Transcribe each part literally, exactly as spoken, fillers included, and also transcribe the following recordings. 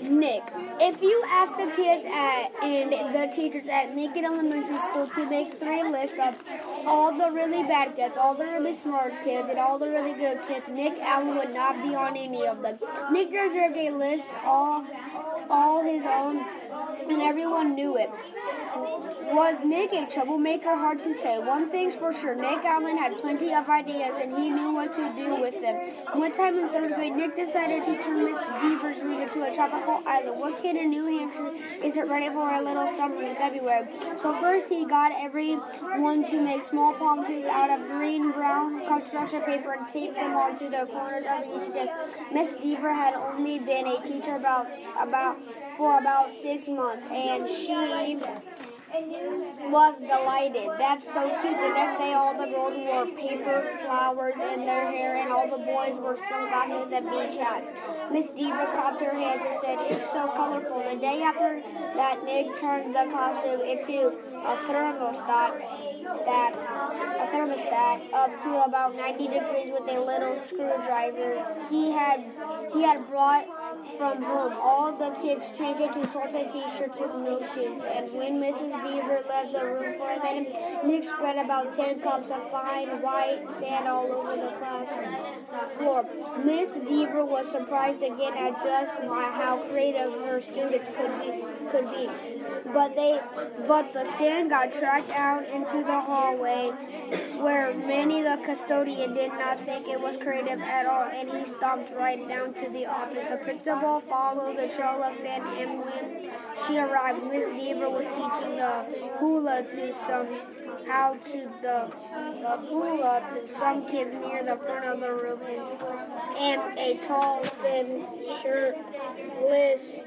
Nick. If you ask the kids at and the teachers at Lincoln Elementary School to make three lists of all the really bad kids, all the really smart kids, and all the really good kids, Nick Allen would not be on any of them. Nick deserved a list all, all his own, and everyone knew it. Was Nick a troublemaker? Hard to say. One thing's for sure, Nick Allen had plenty of ideas, and he knew what to do with them. One time in third grade, Nick decided to turn Miss Deaver's room into a tropical island. What kid in New Hampshire isn't ready for a little summer in February? So first he got everyone to make small palm trees out of green brown construction paper and tape them onto the corners of each desk. Miss Deaver had only been a teacher about about for about six months, and she was delighted. That's so cute. The next day, all the girls wore paper flowers in their hair, and all the boys wore sunglasses and beach hats. Miss Deaver clapped her hands and said, "It's so colorful." The day after that, Nick turned the classroom into a thermostat, stat, a thermostat up to about ninety degrees with a little screwdriver he had he had brought from home. All the kids changed into shorts and t-shirts with no shoes, and when Missus Deaver left the room for a minute, Nick spread about ten cups of fine white sand all over the classroom floor. Miss Deaver was surprised again at just how creative her students could be. Could be. But they, but the sand got tracked out into the hallway, where Manny the custodian did not think it was creative at all, and he stomped right down to the office. The principal followed the trail of sand, and when she arrived, Miss Deaver was teaching the hula to some how to the, the hula to some kids near the front of the room, and, and a tall, thin, shirtless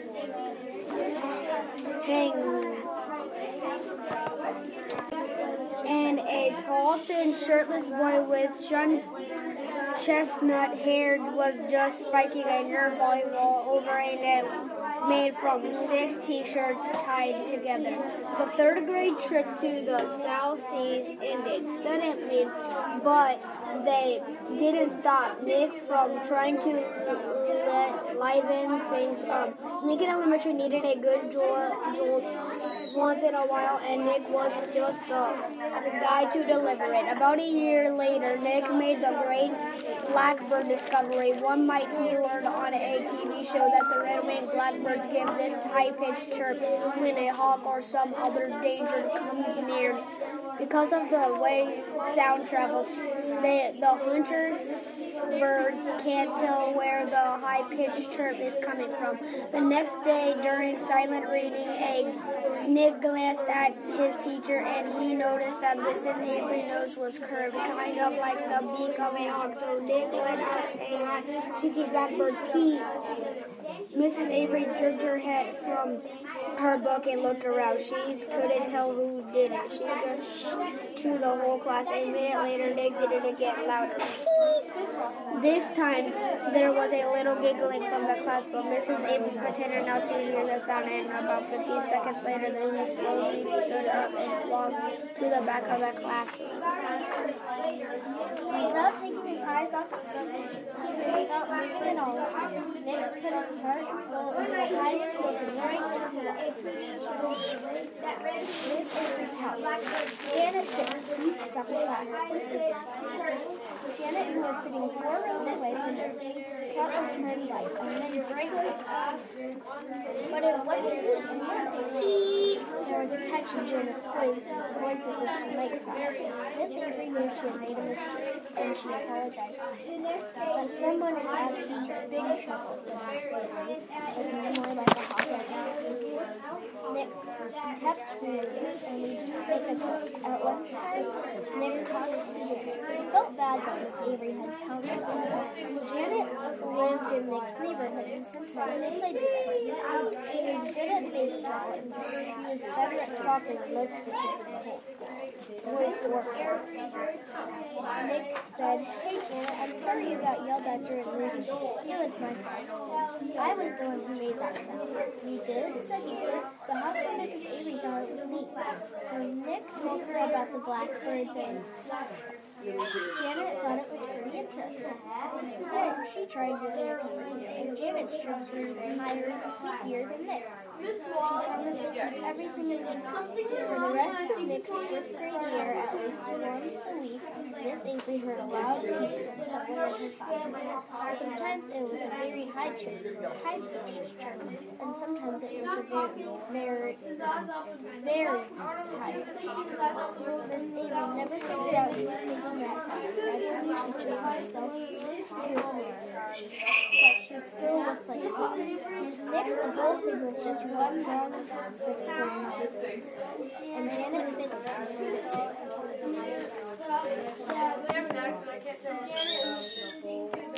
hang and a tall, thin, shirtless boy with shun chestnut hair was just spiking a nerve volleyball over a net made from six t-shirts tied together. The third grade trip to the South Seas ended suddenly, but they didn't stop Nick from trying to let liven things up. Lincoln Elementary needed a good jolt, jolt once in a while, and Nick was just the guy to deliver it. About a year later, Nick made the great blackbird discovery. One night he learned on a T V show that the red-winged blackbirds give this high-pitched chirp when a hawk or some other danger comes near. Because of the way sound travels, they, the hunter's birds can't tell where the high-pitched chirp is coming from. The next day, during silent reading, a Nick glanced at his teacher, and he noticed that Missus Avery's nose was curved, kind of like the beak of a hawk. So Nick let out a high-speaking blackbird peep. Missus Avery jerked her head from her book and looked around. She couldn't tell who did it. She just shh to the whole class. A minute later, Nick did it again, louder. Peep! This time, there was a little giggling from the class, but Missus Avery pretended not to hear the sound, and about fifteen seconds later, then he slowly stood up and walked to the back of the classroom. Without taking his eyes off his book, without moving at all, Nick put his heart and soul into the highest, most enduring work of life. Miss Avery pouts. Janet Fitz, please pick up the back. Janet, who was sitting four rows away from her, felt her turn white, and then bright lights. But it wasn't me. See, there was a catch in Janet's voice, voice as if she might cry. Miss Avery knew she had made a mistake, and she apologized. But someone is asking big trouble, said Miss Avery, looking more like a hot dog. Nick kept reading, and we didn't think of it. At lunchtime, Nick talked to Janet. He felt bad that Miss Avery had pounced on her. Janet lived in Nick's neighborhood, and sometimes they played together. She was good at baseball, and he was better at soccer than most of the kids in the whole school. Boys wore girls. Nick said, "Hey Janet, I'm sorry you got yelled at during reading. It was my fault. I was the one who made that sound." "You did?" said Janet. "But how come Missus Avery thought it was me?" So Nick told her about the blackbirds and Janet thought it was pretty interesting. Then she tried doing a cover too, and Janet's strokes were higher and squeakier than Nick's. She promised to keep everything a secret. For the rest of Nick's fifth grade year, at least once a week, Miss Avery heard a loud peep from somewhere in her classroom. Sometimes it was a very high chirp, high-pitched chirp, and sometimes it was a very, very, very high-pitched chirp. Miss Avery never figured out who was making that sound. Eventually, she changed herself to her, but she still looked like a hawk. To Nick, the whole thing was just one long consistent sound, and Janet Fisk heard it too.